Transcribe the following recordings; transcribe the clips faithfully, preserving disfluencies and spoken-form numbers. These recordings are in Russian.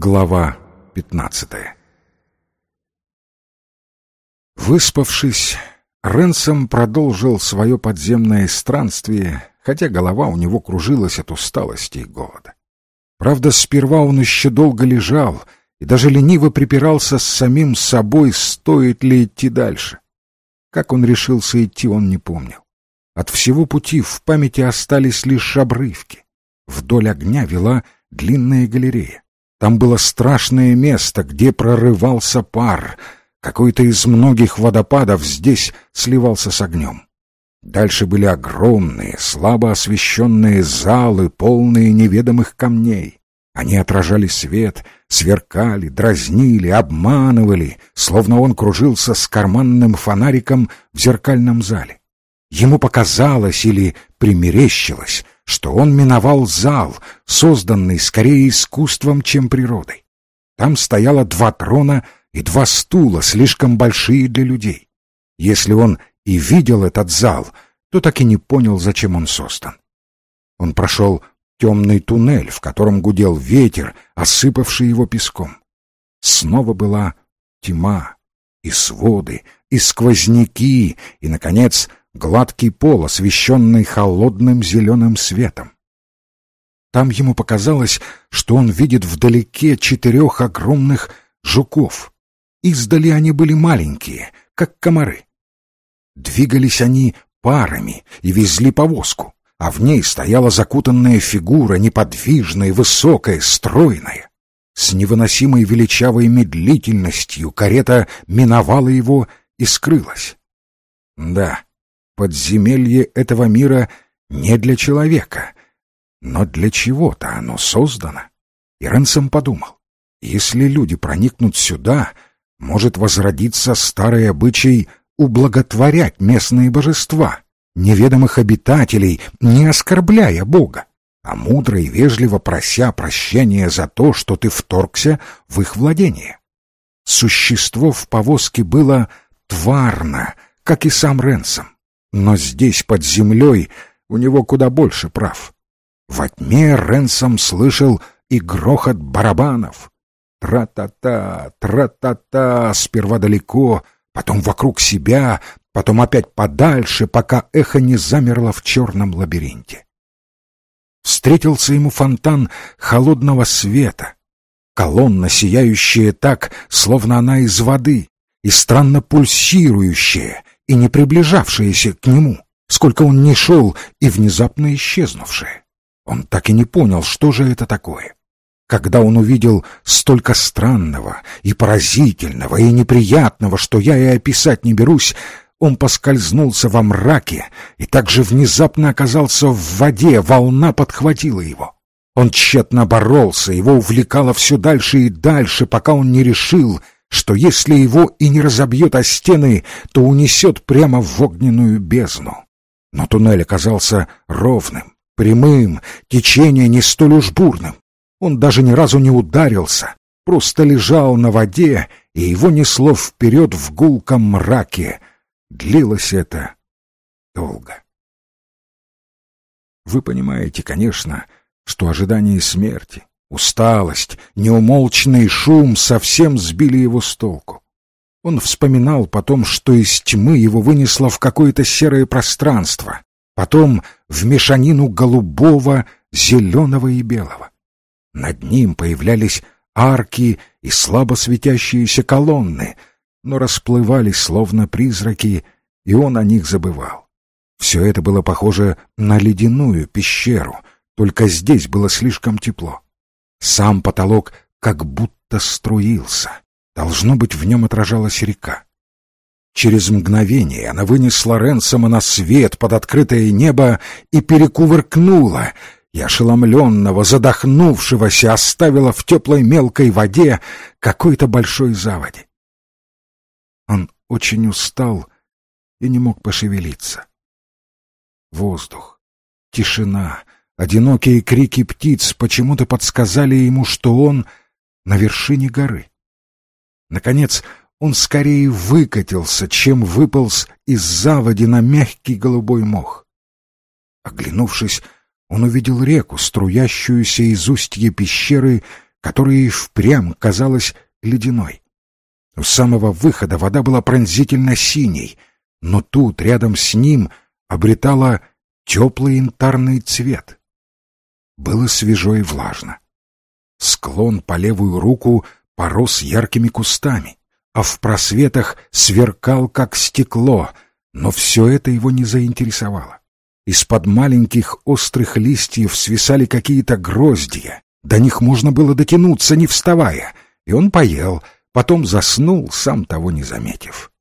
Глава пятнадцатая. Выспавшись, Ренсом продолжил свое подземное странствие, хотя голова у него кружилась от усталости и голода. Правда, сперва он еще долго лежал и даже лениво припирался с самим собой, стоит ли идти дальше. Как он решился идти, он не помнил. От всего пути в памяти остались лишь обрывки. Вдоль огня вела длинная галерея. Там было страшное место, где прорывался пар. Какой-то из многих водопадов здесь сливался с огнем. Дальше были огромные, слабо освещенные залы, полные неведомых камней. Они отражали свет, сверкали, дразнили, обманывали, словно он кружился с карманным фонариком в зеркальном зале. Ему показалось или примерещилось, что он миновал зал, созданный скорее искусством, чем природой. Там стояло два трона и два стула, слишком большие для людей. Если он и видел этот зал, то так и не понял, зачем он создан. Он прошел темный туннель, в котором гудел ветер, осыпавший его песком. Снова была тьма, и своды, и сквозняки, и, наконец, гладкий пол, освещенный холодным зеленым светом. Там ему показалось, что он видит вдалеке четырех огромных жуков. Издали они были маленькие, как комары. Двигались они парами и везли повозку, а в ней стояла закутанная фигура, неподвижная, высокая, стройная. С невыносимой величавой медлительностью карета миновала его и скрылась. Да, подземелье этого мира не для человека, но для чего-то оно создано. И Ренсом подумал, если люди проникнут сюда, может возродиться старый обычай ублаготворять местные божества, неведомых обитателей, не оскорбляя Бога, а мудро и вежливо прося прощения за то, что ты вторгся в их владение. Существо в повозке было тварно, как и сам Ренсом, но здесь, под землей, у него куда больше прав. Во тьме Ренсом слышал и грохот барабанов. Тра-та-та, тра-та-та, сперва далеко, потом вокруг себя, потом опять подальше, пока эхо не замерло в черном лабиринте. Встретился ему фонтан холодного света, колонна, сияющая так, словно она из воды, и странно пульсирующая, и не приближавшаяся к нему, сколько он ни шел, и внезапно исчезнувшая. Он так и не понял, что же это такое. Когда он увидел столько странного и поразительного и неприятного, что я и описать не берусь, он поскользнулся во мраке и так же внезапно оказался в воде, волна подхватила его. Он тщетно боролся, его увлекало все дальше и дальше, пока он не решил, что если его и не разобьет о стены, то унесет прямо в огненную бездну. Но туннель оказался ровным, прямым, течение не столь уж бурным. Он даже ни разу не ударился, просто лежал на воде, и его несло вперед в гулком мраке. Длилось это долго. Вы понимаете, конечно, что ожидание смерти, усталость, неумолчный шум совсем сбили его с толку. Он вспоминал потом, что из тьмы его вынесло в какое-то серое пространство, потом в мешанину голубого, зеленого и белого. Над ним появлялись арки и слабо светящиеся колонны, но расплывались словно призраки, и он о них забывал. Все это было похоже на ледяную пещеру, только здесь было слишком тепло. Сам потолок как будто струился. Должно быть, в нем отражалась река. Через мгновение она вынесла Ренсома на свет под открытое небо и перекувыркнула, и ошеломленного, задохнувшегося оставила в теплой мелкой воде какой-то большой заводи. Он очень устал и не мог пошевелиться. Воздух, тишина, одинокие крики птиц почему-то подсказали ему, что он на вершине горы. Наконец, он скорее выкатился, чем выполз из заводи на мягкий голубой мох. Оглянувшись, он увидел реку, струящуюся из устья пещеры которая и впрямь казалась ледяной. У самого выхода вода была пронзительно синей, но тут, рядом с ним, обретала теплый янтарный цвет. Было свежо и влажно. Склон по левую руку порос яркими кустами, а в просветах сверкал, как стекло, но все это его не заинтересовало. Из-под маленьких острых листьев свисали какие-то гроздья, до них можно было дотянуться, не вставая, и он поел, потом заснул, сам того не заметив.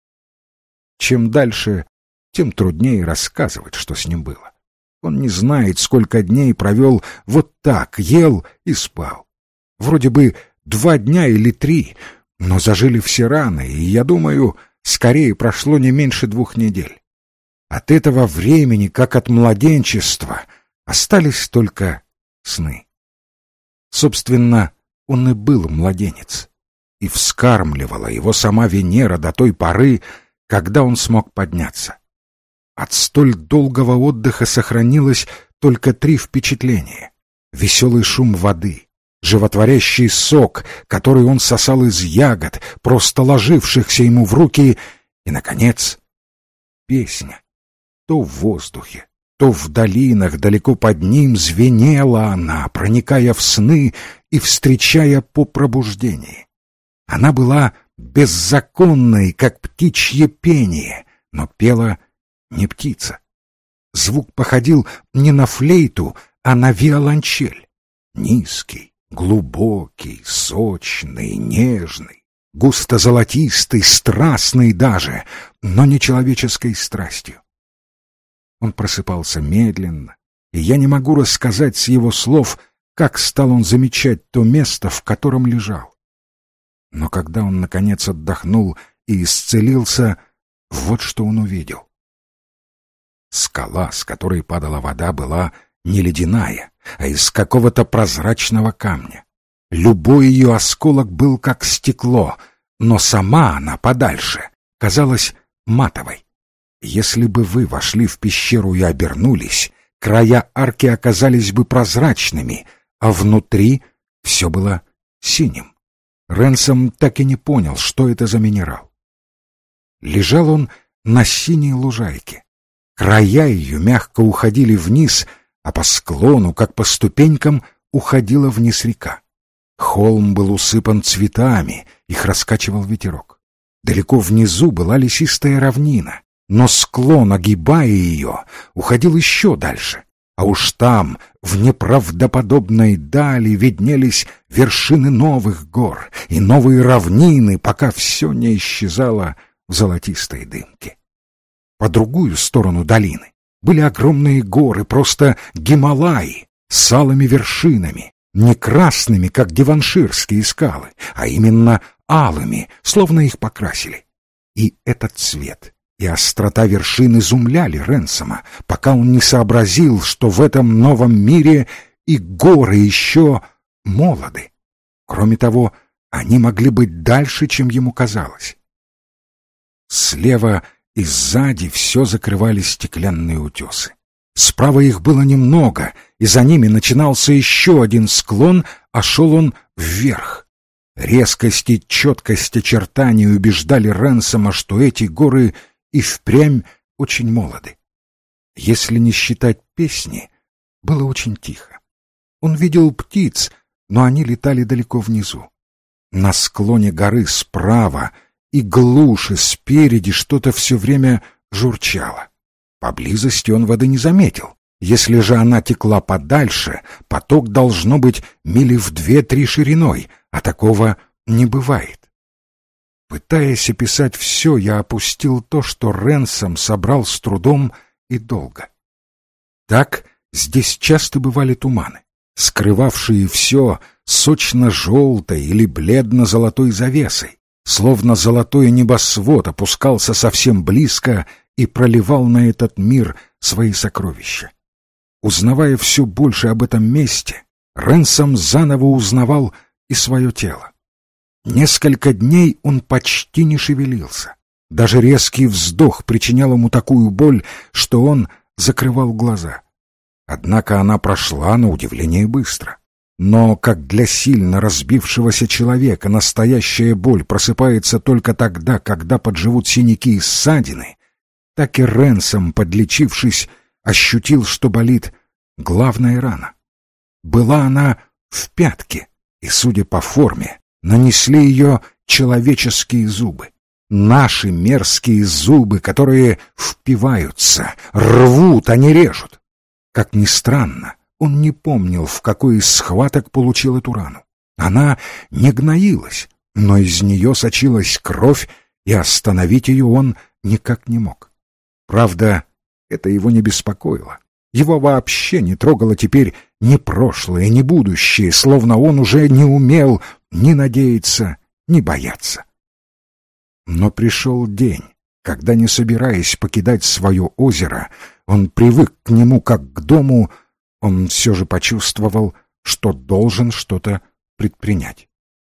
Чем дальше, тем труднее рассказывать, что с ним было. Он не знает, сколько дней провел вот так, ел и спал. Вроде бы два дня или три, но зажили все раны, и, я думаю, скорее прошло не меньше двух недель. От этого времени, как от младенчества, остались только сны. Собственно, он и был младенец, и вскармливала его сама Венера до той поры, когда он смог подняться. От столь долгого отдыха сохранилось только три впечатления: веселый шум воды, животворящий сок, который он сосал из ягод, просто ложившихся ему в руки, и, наконец, песня. То в воздухе, то в долинах далеко под ним звенела она, проникая в сны и встречая по пробуждении. Она была беззаконной, как птичье пение, но пела не птица. Звук походил не на флейту, а на виолончель. Низкий, глубокий, сочный, нежный, густо-золотистый, страстный даже, но не человеческой страстью. Он просыпался медленно, и я не могу рассказать с его слов, как стал он замечать то место, в котором лежал. Но когда он, наконец, отдохнул и исцелился, вот что он увидел. Скала, с которой падала вода, была не ледяная, а из какого-то прозрачного камня. Любой ее осколок был как стекло, но сама она подальше казалась матовой. Если бы вы вошли в пещеру и обернулись, края арки оказались бы прозрачными, а внутри все было синим. Ренсом так и не понял, что это за минерал. Лежал он на синей лужайке. Края ее мягко уходили вниз, а по склону, как по ступенькам, уходила вниз река. Холм был усыпан цветами, их раскачивал ветерок. Далеко внизу была лесистая равнина, но склон, огибая ее, уходил еще дальше. А уж там, в неправдоподобной дали, виднелись вершины новых гор и новые равнины, пока все не исчезало в золотистой дымке. По другую сторону долины были огромные горы, просто Гималаи, с алыми вершинами, не красными, как деванширские скалы, а именно алыми, словно их покрасили. И этот цвет и острота вершин изумляли Ренсома, пока он не сообразил, что в этом новом мире и горы еще молоды. Кроме того, они могли быть дальше, чем ему казалось. Слева и сзади все закрывали стеклянные утесы. Справа их было немного, и за ними начинался еще один склон, а шел он вверх. Резкость и четкость очертаний убеждали Ренсома, что эти горы и впрямь очень молоды. Если не считать песни, было очень тихо. Он видел птиц, но они летали далеко внизу. На склоне горы справа и глуше спереди что-то все время журчало. Поблизости он воды не заметил. Если же она текла подальше, поток должно быть мили в две-три шириной, а такого не бывает. Пытаясь описать все, я опустил то, что Ренсом собрал с трудом и долго. Так здесь часто бывали туманы, скрывавшие все сочно-желтой или бледно-золотой завесой, словно золотой небосвод опускался совсем близко и проливал на этот мир свои сокровища. Узнавая все больше об этом месте, Ренсом заново узнавал и свое тело. Несколько дней он почти не шевелился. Даже резкий вздох причинял ему такую боль, что он закрывал глаза. Однако она прошла на удивление быстро. Но как для сильно разбившегося человека настоящая боль просыпается только тогда, когда подживут синяки и ссадины, так и Ренсом, подлечившись, ощутил, что болит главная рана. Была она в пятке, и, судя по форме, нанесли ее человеческие зубы. Наши мерзкие зубы, которые впиваются, рвут, а не режут. Как ни странно, он не помнил, в какой из схваток получил эту рану. Она не гноилась, но из нее сочилась кровь, и остановить ее он никак не мог. Правда, это его не беспокоило. Его вообще не трогало теперь ни прошлое, ни будущее, словно он уже не умел ни надеяться, ни бояться. Но пришел день, когда, не собираясь покидать свое озеро, он привык к нему как к дому, он все же почувствовал, что должен что-то предпринять.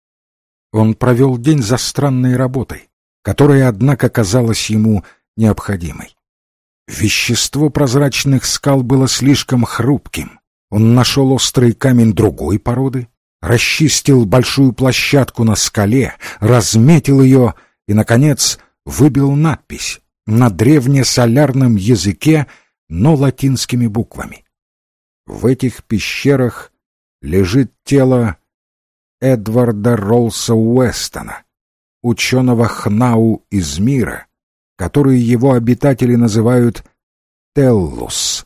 Он провел день за странной работой, которая, однако, казалась ему необходимой. Вещество прозрачных скал было слишком хрупким. Он нашел острый камень другой породы, расчистил большую площадку на скале, разметил ее и, наконец, выбил надпись на древнесолярном языке, но латинскими буквами. В этих пещерах лежит тело Эдварда Ролса Уэстона, ученого Хнау из мира, который его обитатели называют Теллус,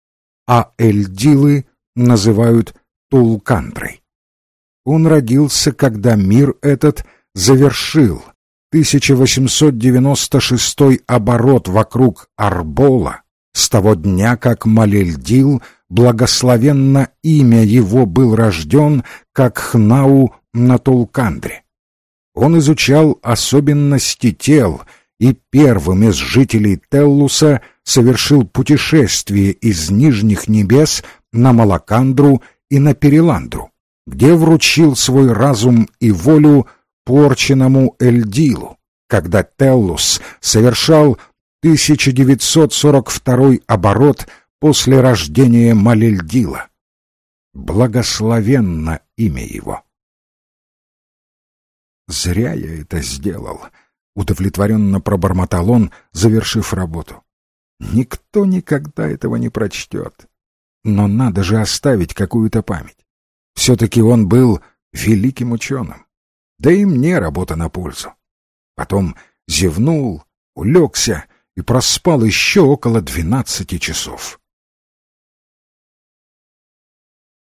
а эльдилы называют Тулкандрой. Он родился, когда мир этот завершил тысяча восемьсот девяносто шестой оборот вокруг Арбола, с того дня, как Малельдил, благословенно имя его, был рожден, как Хнау на Тулкандре. Он изучал особенности тел и первым из жителей Теллуса совершил путешествие из нижних небес на Малакандру и на Переландру, где вручил свой разум и волю порченному Эльдилу, когда Теллус совершал тысяча девятьсот сорок второй оборот после рождения Малельдила. Благословенно имя его. «Зря я это сделал», — удовлетворенно пробормотал он, завершив работу. «Никто никогда этого не прочтет. Но надо же оставить какую-то память. Все-таки он был великим ученым. Да и мне работа на пользу». Потом зевнул, улегся и проспал еще около двенадцати часов.